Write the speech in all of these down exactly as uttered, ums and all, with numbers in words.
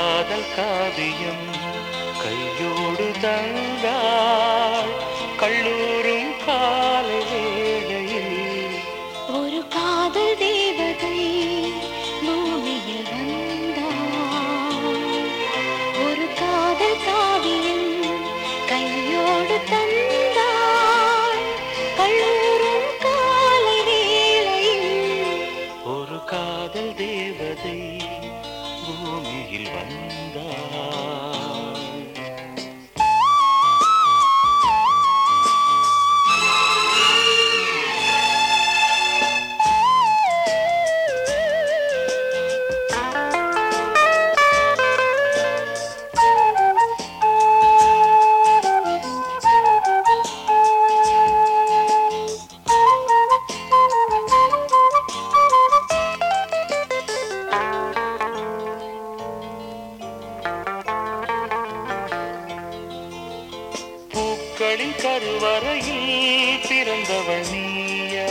காதல் காவியம் கையோடு தந்தாள் கல்லூரும் காலை வேளையில் ஒரு காதல் தேவதை பூமியில் வந்தாள். ஒரு காதல் காவியம் கையோடு தந்தாள் கல்லூரும் காலை வேளையில். ஒரு காதல் தேவதை பூமியில் வந்தாள். பூக்களின் கருவறையில் பிறந்தவள் நீயா?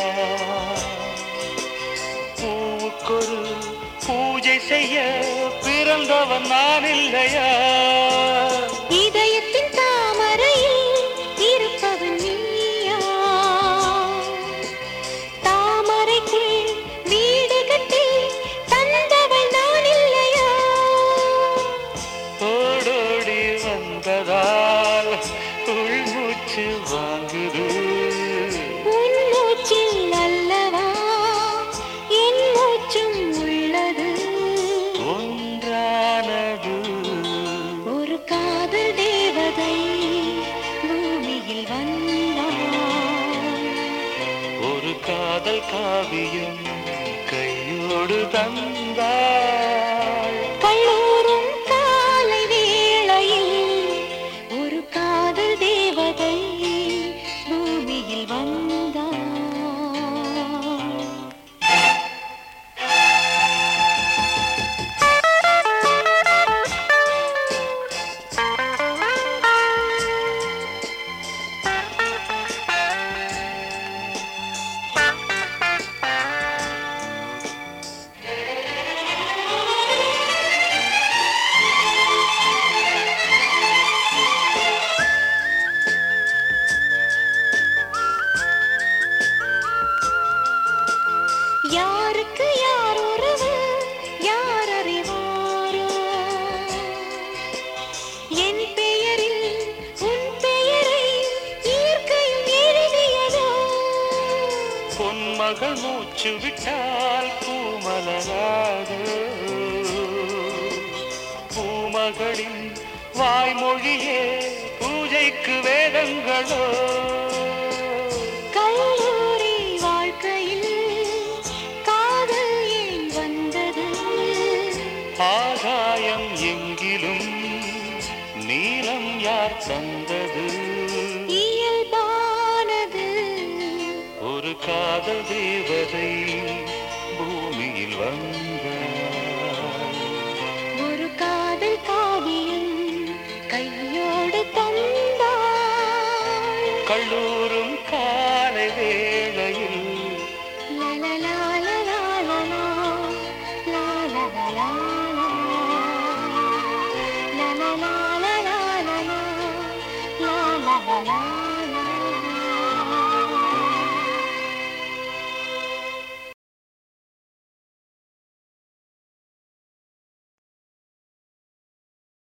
பூவுக்கொரு பூஜை செய்ய பிறந்தவன் நான் இல்லையா? இதயத்தின் தாமரையில் இருப்பவன் நீயா? தாமரைக்குள் வீடு கட்டி தந்தவள் நான் இல்லையா? ஓடோடி வந்ததால் உள்மூச்சு வாங்குது. உன் மூச்சில் அல்லவா என் மூச்சும் உள்ளது. ஒன்றானது ஒரு காதல் தேவதை பூமியில் வந்தாள். ஒரு காதல் காவியம் கையோடு தந்தாள் கல்லூரும் காலை வேளையில். ஒரு காதல் தேவதை பூமியில் வந்தாள். யாருக்கு யார் உறவு யார் அறிவாரோ? என் பெயரில் உன் பெயரை இயற்கையும் எழுதியதோ? பொன்மகள் மூச்சு விட்டால் பூமலராது. பூமகளின் வாய்மொழியே பூஜைக்கு வேதங்களோ? கல்லூரி வாழ்க்கையில் காதல் ஏன் வந்தது? ஆகாயம் எங்கிலும் நீலம் யார் தந்தது? இயல்பானது. ஒரு காதல் தேவதை பூமியில் வந்தாள். ஒரு காதல் காவியம் கையோடு தந்தாள் கல்லூரும் காலை வேளையில். லலலாலலாலலா, லாலலாலலா, லலலாலலாலலா, லாலலாலா.